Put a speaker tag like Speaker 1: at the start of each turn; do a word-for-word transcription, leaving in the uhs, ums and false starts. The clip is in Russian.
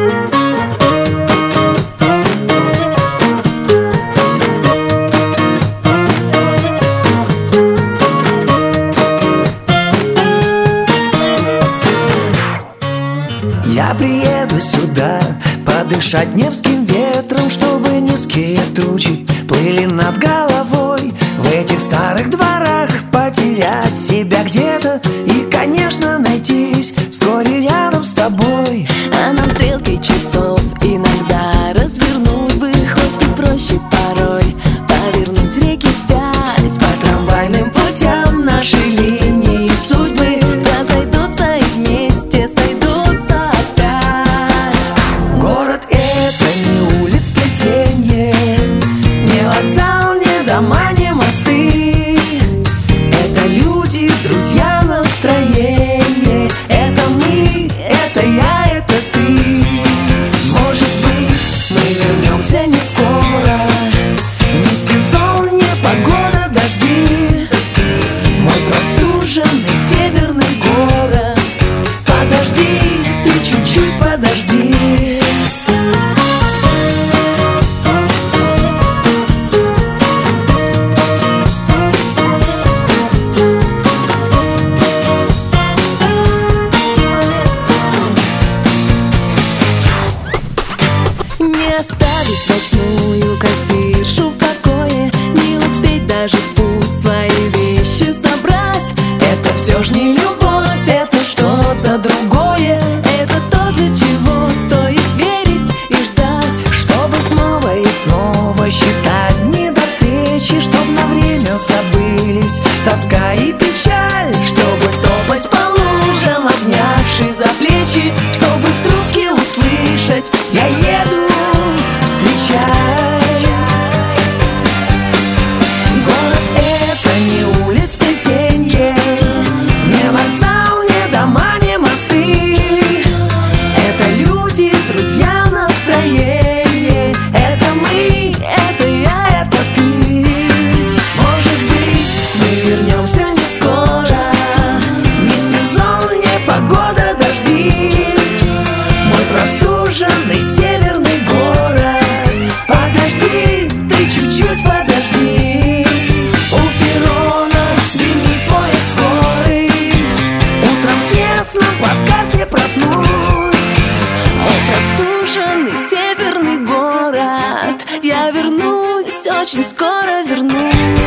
Speaker 1: Я приеду сюда подышать невским ветром, чтобы низкие тучи плыли над головой. В этих старых дворах потерять себя где-то и, конечно, найтись вскоре рядом с тобой.
Speaker 2: А нам стрелки часов иногда развернуть бы, хоть и проще порой повернуть реки вспять.
Speaker 1: По трамвайным путям наши линии судьбы
Speaker 2: разойдутся и вместе сойдутся опять.
Speaker 1: Город — это не улиц плетенье, не вокзал, не дома, не мосты. Это люди, друзья, настроение. Это мы, это я, это ты. Может быть, мы вернемся не скоро. Ни сезон, ни погода, дожди. Мой простуженный северный город. Подожди, ты чуть-чуть подожди.
Speaker 2: Не оставить ночную кассиршу в покое, не успеть даже в путь свои вещи собрать.
Speaker 1: Это все ж не любовь, это что-то другое.
Speaker 2: Это то, для чего стоит верить и ждать.
Speaker 1: Чтобы снова и снова считать дни до встречи, чтоб на время забылись тоска и печаль. Чтобы топать по лужам, обнявшись за плечи. Чтобы в трубке услышать: я еду, встречай. Город — это не улиц плетенье, не вокзал, не дома, не мосты. Это люди, друзья, настроение. Это мы, это я, это ты. Может быть, мы вернемся не скоро. Ни сезон, ни погода, дожди. Мой простуженный северный город. Подожди, ты чуть-чуть подожди. У перрона дымит поезд скорый. Утром в тесном плацкарте проснусь.
Speaker 2: Мой простуженный северный город. Я вернусь, очень скоро вернусь.